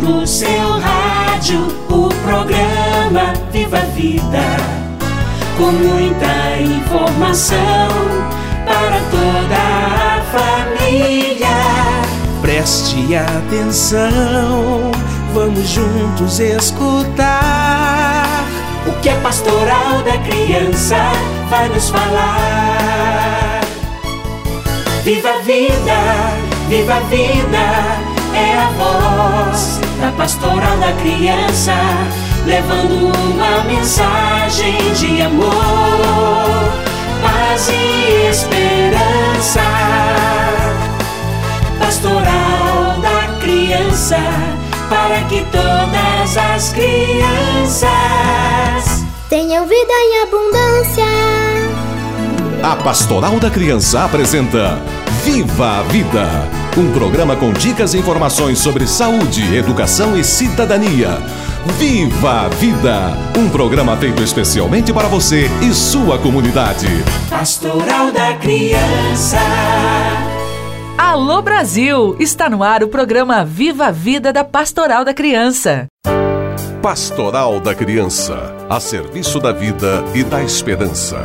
no seu rádio o programa Viva a Vida, com muita informação para toda a família. Preste atenção, vamos juntos escutar o que a Pastoral da Criança vai nos falar. Viva a vida, viva a vida, é a voz da Pastoral da Criança, levando uma mensagem de amor, paz e esperança. Pastoral da Criança, para que todas as crianças tenham vida em abundância. A Pastoral da Criança apresenta Viva a Vida, um programa com dicas e informações sobre saúde, educação e cidadania. Viva a Vida, um programa feito especialmente para você e sua comunidade. Pastoral da Criança. Alô Brasil! Está no ar o programa Viva a Vida da Pastoral da Criança. Pastoral da Criança, a serviço da vida e da esperança.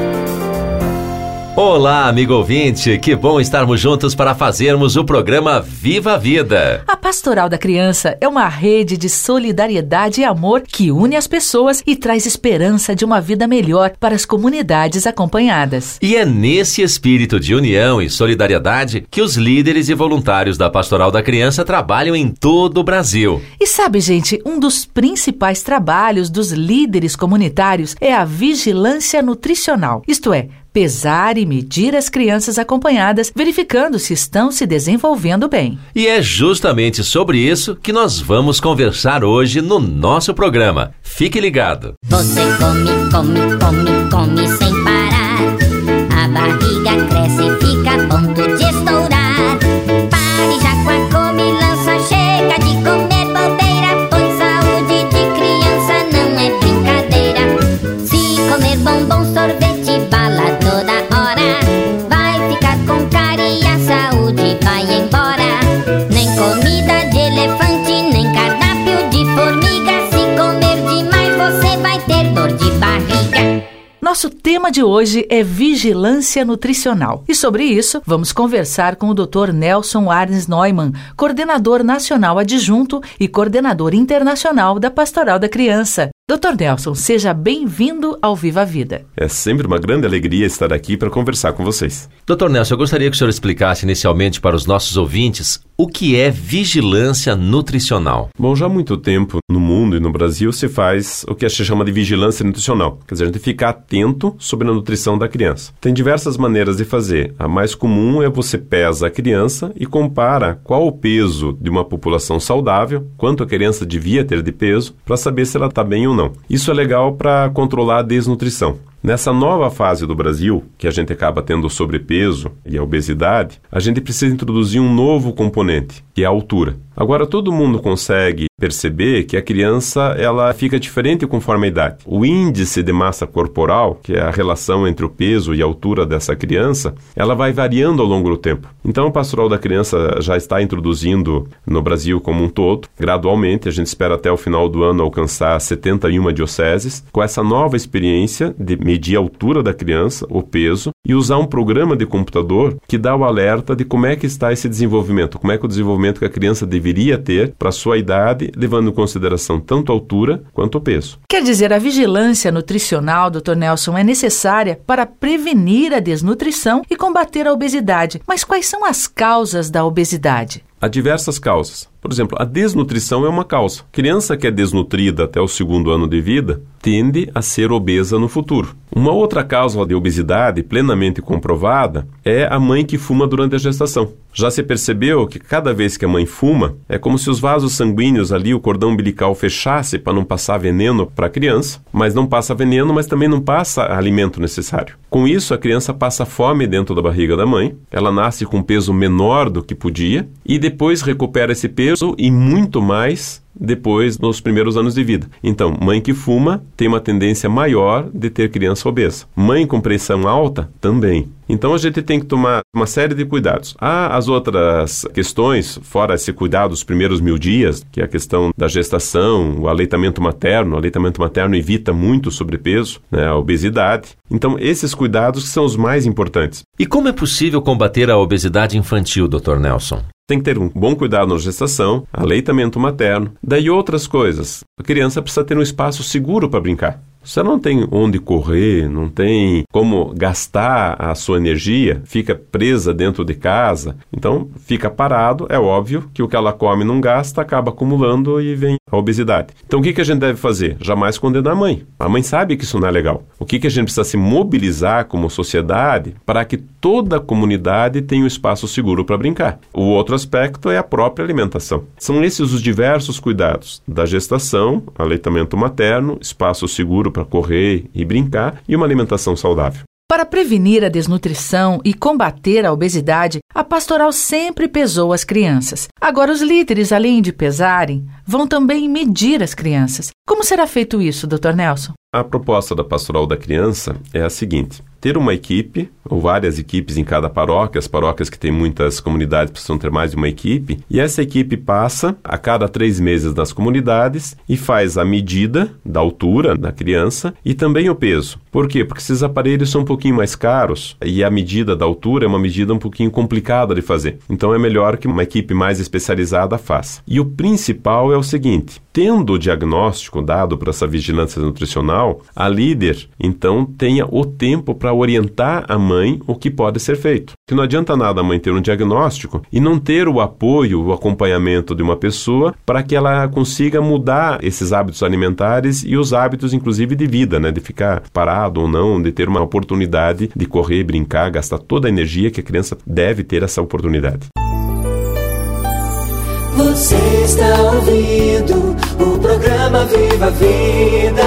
Olá, amigo ouvinte, que bom estarmos juntos para fazermos o programa Viva a Vida. A Pastoral da Criança é uma rede de solidariedade e amor que une as pessoas e traz esperança de uma vida melhor para as comunidades acompanhadas. E é nesse espírito de união e solidariedade que os líderes e voluntários da Pastoral da Criança trabalham em todo o Brasil. E sabe, gente, um dos principais trabalhos dos líderes comunitários é a vigilância nutricional, isto é, pesar e medir as crianças acompanhadas, verificando se estão se desenvolvendo bem. E é justamente sobre isso que nós vamos conversar hoje no nosso programa. Fique ligado. Você come, come, come, come sem parar. A barriga cresce e fica a ponto de estourar. Pare já com a comilança, chega de comer bobeira, pois saúde de criança não é brincadeira. Se comer bombom, sorvete, bala toda hora, vai ficar com cara e a saúde vai embora. Nem comida de elefante, nem cardápio de formiga. Se comer demais você vai ter dor de barriga. Nosso tema de hoje é vigilância nutricional. E sobre isso, vamos conversar com o Dr. Nelson Arnes Neumann, coordenador nacional adjunto e coordenador internacional da Pastoral da Criança. Dr. Nelson, seja bem-vindo ao Viva a Vida. É sempre uma grande alegria estar aqui para conversar com vocês. Dr. Nelson, eu gostaria que o senhor explicasse inicialmente para os nossos ouvintes o que é vigilância nutricional. Bom, já há muito tempo no mundo e no Brasil se faz o que se chama de vigilância nutricional. Quer dizer, a gente fica atento sobre a nutrição da criança. Tem diversas maneiras de fazer. A mais comum é você pesa a criança e compara qual o peso de uma população saudável, quanto a criança devia ter de peso, para saber se ela está bem ou não. Isso é legal para controlar a desnutrição. Nessa nova fase do Brasil, que a gente acaba tendo o sobrepeso e a obesidade, a gente precisa introduzir um novo componente, que é a altura. Agora, todo mundo consegue perceber que a criança ela fica diferente conforme a idade. O índice de massa corporal, que é a relação entre o peso e a altura dessa criança, ela vai variando ao longo do tempo. Então, a Pastoral da Criança já está introduzindo no Brasil como um todo, gradualmente, a gente espera até o final do ano alcançar 71 dioceses, com essa nova experiência de medir a altura da criança, o peso, e usar um programa de computador que dá o alerta de como é que está esse desenvolvimento, como é que o desenvolvimento que a criança deveria ter para a sua idade, levando em consideração tanto a altura quanto o peso. Quer dizer, a vigilância nutricional, Dr. Nelson, é necessária para prevenir a desnutrição e combater a obesidade. Mas quais são as causas da obesidade? Há diversas causas. Por exemplo, a desnutrição é uma causa. Criança que é desnutrida até o 2º ano de vida tende a ser obesa no futuro. Uma outra causa de obesidade plenamente comprovada é a mãe que fuma durante a gestação. Já se percebeu que cada vez que a mãe fuma, é como se os vasos sanguíneos ali, o cordão umbilical fechasse para não passar veneno para a criança, mas não passa veneno, mas também não passa alimento necessário. Com isso, a criança passa fome dentro da barriga da mãe, ela nasce com peso menor do que podia e depois recupera esse peso e muito mais depois nos primeiros anos de vida. Então, mãe que fuma tem uma tendência maior de ter criança obesa. Mãe com pressão alta também. Então a gente tem que tomar uma série de cuidados. Há as outras questões, fora esse cuidado dos primeiros 1000 dias, que é a questão da gestação, o aleitamento materno. O aleitamento materno evita muito o sobrepeso, né, a obesidade. Então esses cuidados que são os mais importantes. E como é possível combater a obesidade infantil, Dr. Nelson? Tem que ter um bom cuidado na gestação, aleitamento materno, daí outras coisas. A criança precisa ter um espaço seguro para brincar. Se ela não tem onde correr, não tem como gastar a sua energia, fica presa dentro de casa, então fica parado, é óbvio que o que ela come não gasta, acaba acumulando e vem a obesidade. Então o que a gente deve fazer? Jamais condenar a mãe. A mãe sabe que isso não é legal. O que a gente precisa se mobilizar como sociedade para que toda a comunidade tenha um espaço seguro para brincar. O outro aspecto é a própria alimentação. São esses os diversos cuidados da gestação, aleitamento materno, espaço seguro para correr e brincar e uma alimentação saudável. Para prevenir a desnutrição e combater a obesidade, a pastoral sempre pesou as crianças. Agora, os líderes, além de pesarem, vão também medir as crianças. Como será feito isso, Dr. Nelson? A proposta da Pastoral da Criança é a seguinte: ter uma equipe, ou várias equipes em cada paróquia. As paróquias que têm muitas comunidades precisam ter mais de uma equipe, e essa equipe passa a cada 3 meses nas comunidades e faz a medida da altura da criança e também o peso. Por quê? Porque esses aparelhos são um pouquinho mais caros e a medida da altura é uma medida um pouquinho complicada de fazer. Então é melhor que uma equipe mais especializada faça. E o principal é o seguinte: tendo o diagnóstico dado para essa vigilância nutricional, a líder, então, tenha o tempo para orientar a mãe o que pode ser feito. Porque não adianta nada a mãe ter um diagnóstico e não ter o apoio, o acompanhamento de uma pessoa para que ela consiga mudar esses hábitos alimentares e os hábitos, inclusive, de vida, né? De ficar parado ou não, de ter uma oportunidade de correr, brincar, gastar toda a energia que a criança deve ter essa oportunidade. Você está ouvindo o programa Viva a Vida.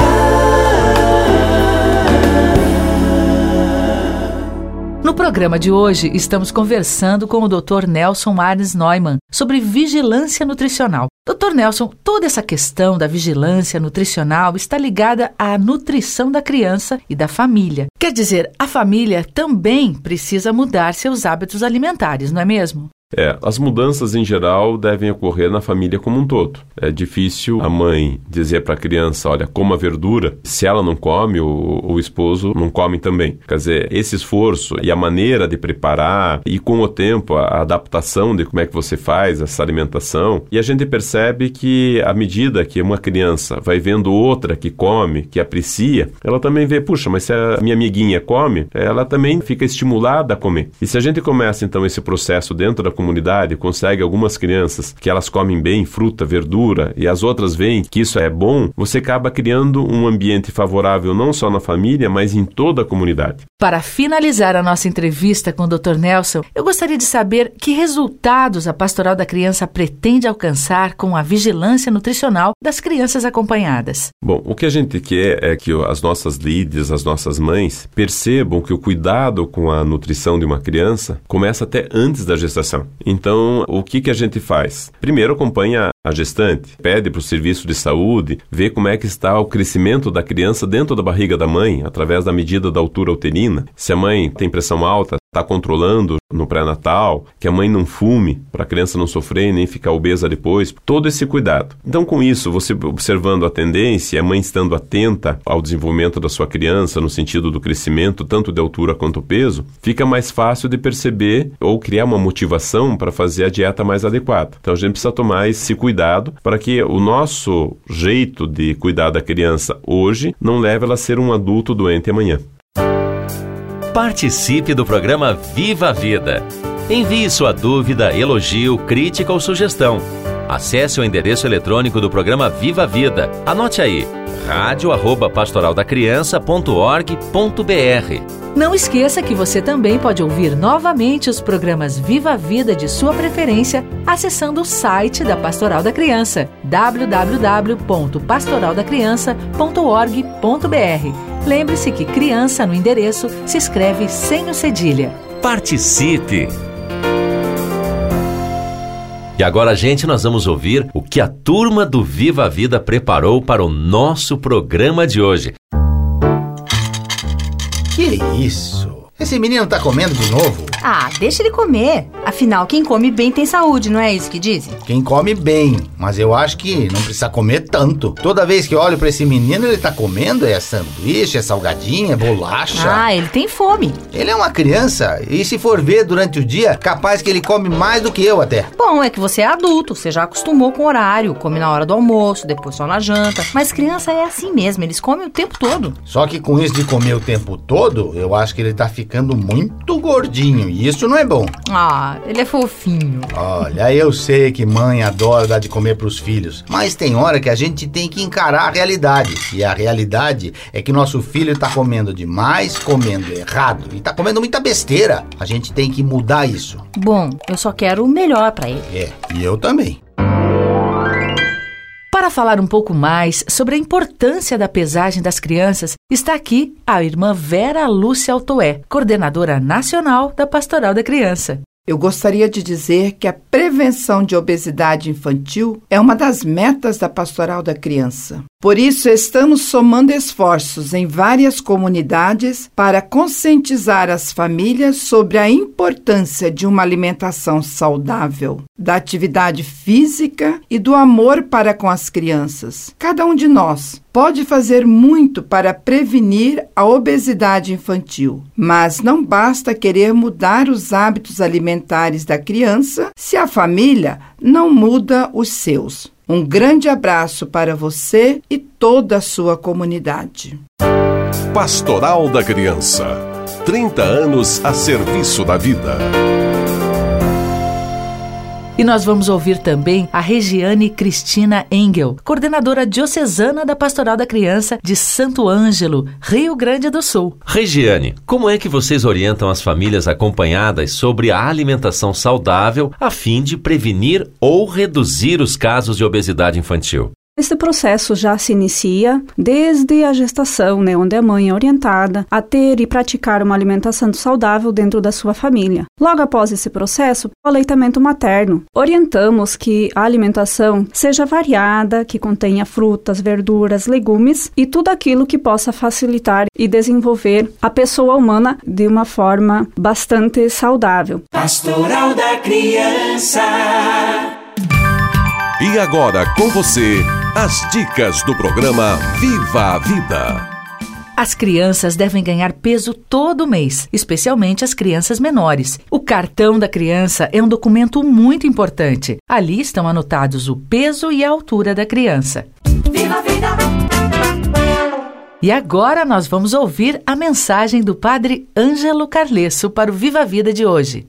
No programa de hoje, estamos conversando com o Dr. Nelson Arnes Neumann sobre vigilância nutricional. Dr. Nelson, toda essa questão da vigilância nutricional está ligada à nutrição da criança e da família. Quer dizer, a família também precisa mudar seus hábitos alimentares, não é mesmo? As mudanças em geral devem ocorrer na família como um todo. É difícil a mãe dizer para a criança, olha, coma verdura, se ela não come, o esposo não come também. Quer dizer, esse esforço e a maneira de preparar e com o tempo a adaptação de como é que você faz essa alimentação, e a gente percebe que à medida que uma criança vai vendo outra que come, que aprecia, ela também vê, puxa, mas se a minha amiguinha come, ela também fica estimulada a comer. E se a gente começa então esse processo dentro da comunidade, consegue algumas crianças que elas comem bem fruta, verdura, e as outras veem que isso é bom, você acaba criando um ambiente favorável não só na família, mas em toda a comunidade. Para finalizar a nossa entrevista com o Dr. Nelson, eu gostaria de saber que resultados a Pastoral da Criança pretende alcançar com a vigilância nutricional das crianças acompanhadas. Bom, o que a gente quer é que as nossas líderes, as nossas mães, percebam que o cuidado com a nutrição de uma criança começa até antes da gestação. Então, o que a gente faz? Primeiro, acompanha a gestante, pede para o serviço de saúde, vê como é que está o crescimento da criança dentro da barriga da mãe, através da medida da altura uterina. Se a mãe tem pressão alta, está controlando no pré-natal, que a mãe não fume, para a criança não sofrer e nem ficar obesa depois, todo esse cuidado. Então, com isso, você observando a tendência, a mãe estando atenta ao desenvolvimento da sua criança, no sentido do crescimento, tanto de altura quanto peso, fica mais fácil de perceber ou criar uma motivação para fazer a dieta mais adequada. Então, a gente precisa tomar esse cuidado para que o nosso jeito de cuidar da criança hoje não leve ela a ser um adulto doente amanhã. Participe do programa Viva a Vida. Envie sua dúvida, elogio, crítica ou sugestão. Acesse o endereço eletrônico do programa Viva a Vida. Anote aí, radio@pastoraldacriança.org.br. Não esqueça que você também pode ouvir novamente os programas Viva a Vida de sua preferência acessando o site da Pastoral da Criança, www.pastoraldacriança.org.br. Lembre-se que criança no endereço se escreve sem o cedilha. Participe! E agora, gente, nós vamos ouvir o que a turma do Viva a Vida preparou para o nosso programa de hoje. Que isso? Esse menino tá comendo de novo? Ah, deixa ele comer. Afinal, quem come bem tem saúde, não é isso que dizem? Quem come bem, mas eu acho que não precisa comer tanto. Toda vez que eu olho pra esse menino, ele tá comendo sanduíche, salgadinho, bolacha. Ah, ele tem fome. Ele é uma criança e se for ver durante o dia, capaz que ele come mais do que eu até. Bom, é que você é adulto, você já acostumou com o horário, come na hora do almoço, depois só na janta. Mas criança é assim mesmo, eles comem o tempo todo. Só que com isso de comer o tempo todo, eu acho que ele tá ficando muito gordinho e isso não é bom. Ah, ele é fofinho. Olha, eu sei que mãe adora dar de comer pros filhos, mas tem hora que a gente tem que encarar a realidade. E a realidade é que nosso filho tá comendo demais, comendo errado e tá comendo muita besteira. A gente tem que mudar isso. Bom, eu só quero o melhor pra ele. E eu também. Para falar um pouco mais sobre a importância da pesagem das crianças, está aqui a irmã Vera Lúcia Altoé, coordenadora nacional da Pastoral da Criança. Eu gostaria de dizer que a prevenção de obesidade infantil é uma das metas da Pastoral da Criança. Por isso, estamos somando esforços em várias comunidades para conscientizar as famílias sobre a importância de uma alimentação saudável, da atividade física e do amor para com as crianças. Cada um de nós pode fazer muito para prevenir a obesidade infantil, mas não basta querer mudar os hábitos alimentares da criança se a família não muda os seus. Um grande abraço para você e toda a sua comunidade. Pastoral da Criança. 30 anos a serviço da vida. E nós vamos ouvir também a Regiane Cristina Engel, coordenadora diocesana da Pastoral da Criança de Santo Ângelo, Rio Grande do Sul. Regiane, como é que vocês orientam as famílias acompanhadas sobre a alimentação saudável a fim de prevenir ou reduzir os casos de obesidade infantil? Esse processo já se inicia desde a gestação, onde a mãe é orientada a ter e praticar uma alimentação saudável dentro da sua família. Logo após esse processo, o aleitamento materno. Orientamos que a alimentação seja variada, que contenha frutas, verduras, legumes e tudo aquilo que possa facilitar e desenvolver a pessoa humana de uma forma bastante saudável. Pastoral da Criança. E agora com você, as dicas do programa Viva a Vida. As crianças devem ganhar peso todo mês, especialmente as crianças menores. O cartão da criança é um documento muito importante. Ali estão anotados o peso e a altura da criança. Viva a Vida! E agora nós vamos ouvir a mensagem do Padre Ângelo Carlesso para o Viva a Vida de hoje.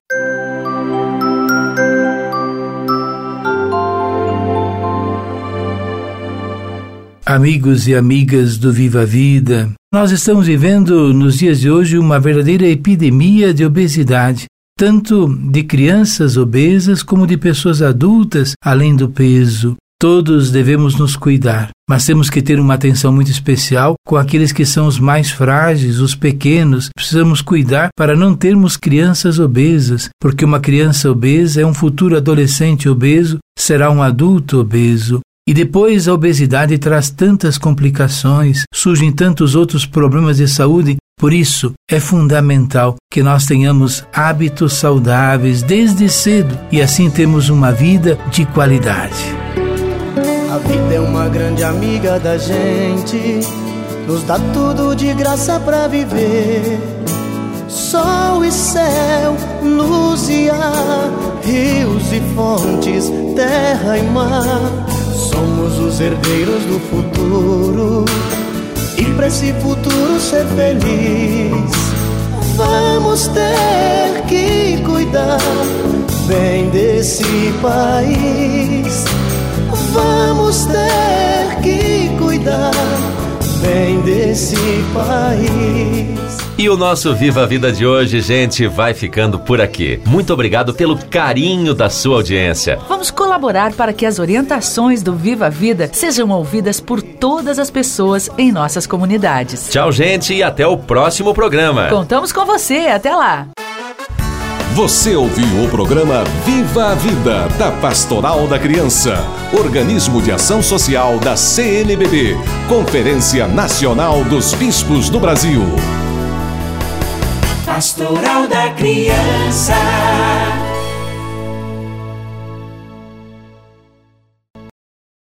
Amigos e amigas do Viva a Vida, nós estamos vivendo nos dias de hoje uma verdadeira epidemia de obesidade, tanto de crianças obesas como de pessoas adultas além do peso. Todos devemos nos cuidar, mas temos que ter uma atenção muito especial com aqueles que são os mais frágeis, os pequenos. Precisamos cuidar para não termos crianças obesas, porque uma criança obesa é um futuro adolescente obeso, será um adulto obeso. E depois a obesidade traz tantas complicações, surgem tantos outros problemas de saúde. Por isso, é fundamental que nós tenhamos hábitos saudáveis desde cedo e assim temos uma vida de qualidade. A vida é uma grande amiga da gente, nos dá tudo de graça pra viver. Sol e céu, luz e ar, rios e fontes, terra e mar. Somos os herdeiros do futuro, e pra esse futuro ser feliz, vamos ter que cuidar bem desse país. Vamos ter que cuidar bem desse país. E o nosso Viva a Vida de hoje, gente, vai ficando por aqui. Muito obrigado pelo carinho da sua audiência. Vamos colaborar para que as orientações do Viva a Vida sejam ouvidas por todas as pessoas em nossas comunidades. Tchau, gente, e até o próximo programa. Contamos com você. Até lá. Você ouviu o programa Viva a Vida, da Pastoral da Criança, organismo de ação social da CNBB, Conferência Nacional dos Bispos do Brasil. Pastoral da Criança.